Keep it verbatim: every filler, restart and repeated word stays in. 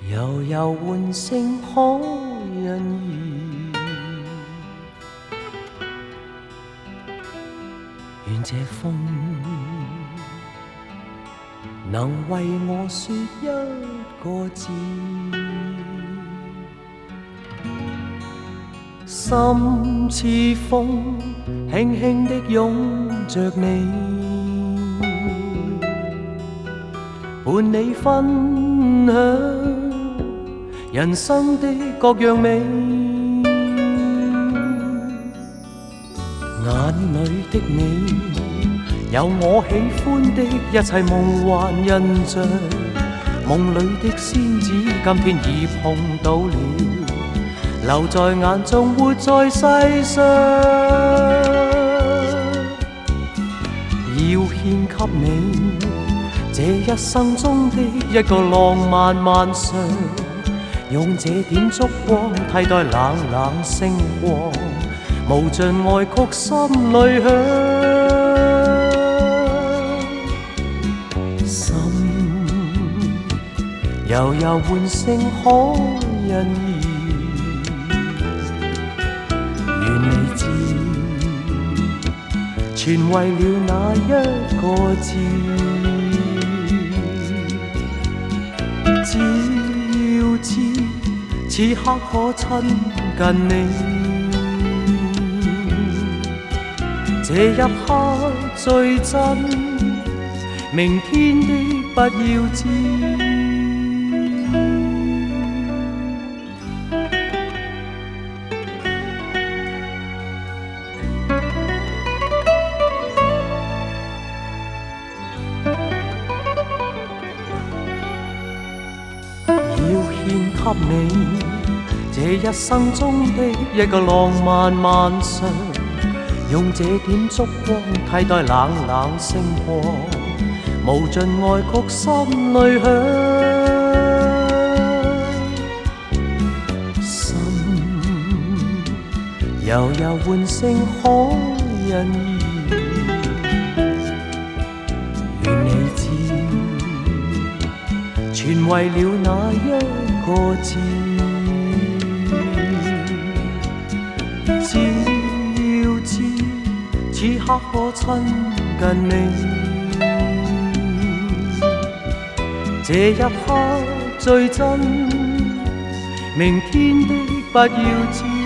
悠悠喚声可人如，愿这风能为我说一个字，心似风轻轻的拥着你，伴你分享人生的各样美，眼里的你有我喜欢的一切梦幻印象，梦里的仙子今天已碰到了，留在眼中活在世上，要献给你这一生中的一个浪漫晚上，用这点烛光替代冷冷星光，無盡愛曲心裏響，心悠悠喚聲可人如，願你知，全為了那一個字，只要知此刻可親近你，這一刻最真，明天的不要知。要獻給你這一生中的一個浪漫晚上，用這點燭光替代冷冷星光，無盡愛曲心裏響，心悠悠喚聲可人如，願你知，全為了那一個字，只要知此刻可親近你，這一刻最真，明天的不要知。